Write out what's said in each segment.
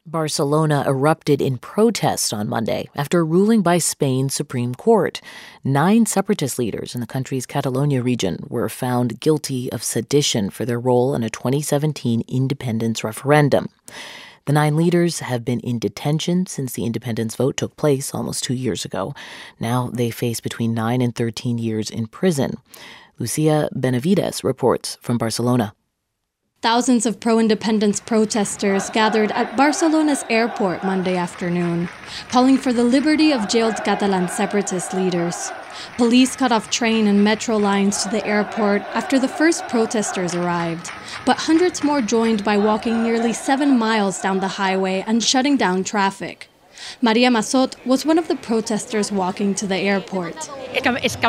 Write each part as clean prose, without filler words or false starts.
Barcelona erupted in protest on Monday after a ruling by Spain's Supreme Court. 9 separatist leaders in the country's Catalonia region were found guilty of sedition for their role in a 2017 independence referendum. The 9 leaders have been in detention since the independence vote took place almost 2 years ago. Now they face between 9 and 13 years in prison. Lucia Benavides reports from Barcelona. Thousands of pro-independence protesters gathered at Barcelona's airport Monday afternoon, calling for the liberty of jailed Catalan separatist leaders. Police cut off train and metro lines to the airport after the first protesters arrived, but hundreds more joined by walking nearly 7 miles down the highway and shutting down traffic. Maria Massot was one of the protesters walking to the airport. I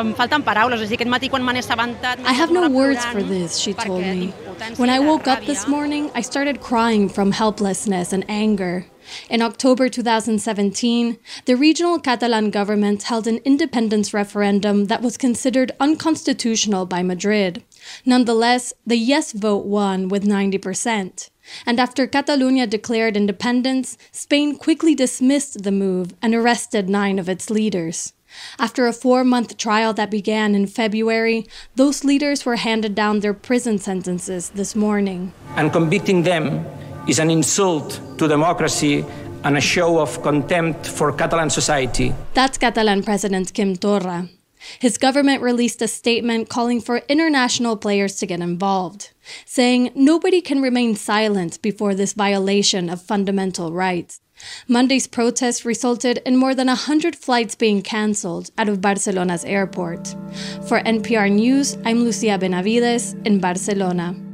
have no words for this, she told me. When I woke up this morning, I started crying from helplessness and anger. In October 2017, the regional Catalan government held an independence referendum that was considered unconstitutional by Madrid. Nonetheless, the yes vote won with 90%. And after Catalonia declared independence, Spain quickly dismissed the move and arrested 9 of its leaders. After a 4-month trial that began in February, those leaders were handed down their prison sentences this morning. And convicting them is an insult to democracy and a show of contempt for Catalan society. That's Catalan President Quim Torra. His government released a statement calling for international players to get involved, saying nobody can remain silent before this violation of fundamental rights. Monday's protests resulted in more than 100 flights being cancelled out of Barcelona's airport. For NPR News, I'm Lucia Benavides in Barcelona.